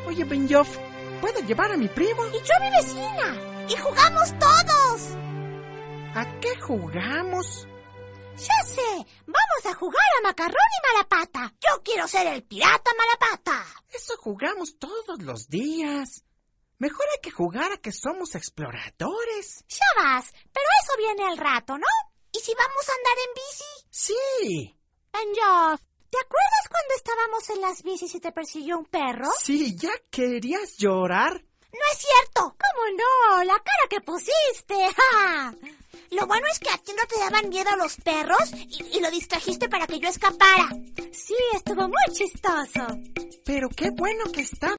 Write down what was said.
Oye, Benioff, ¿puedo llevar a mi primo? Y yo a mi vecina. Y jugamos todos. ¿A qué jugamos? Ya sé, vamos a jugar a Macarrón y Malapata. Yo quiero ser el pirata Malapata. Eso jugamos todos los días. Mejor hay que jugar a que somos exploradores. Ya vas, pero eso viene al rato, ¿no? ¿Y si vamos a andar en bici? Sí. Benioff, ¿te acuerdas cuando estábamos en las bicis y te persiguió un perro? Sí, ¿ya querías llorar? No es cierto. ¿Cómo no? La cara que pusiste. ¡Ja! Lo bueno es que a ti no te daban miedo los perros y lo distrajiste para que yo escapara. Sí, estuvo muy chistoso. Pero qué bueno que está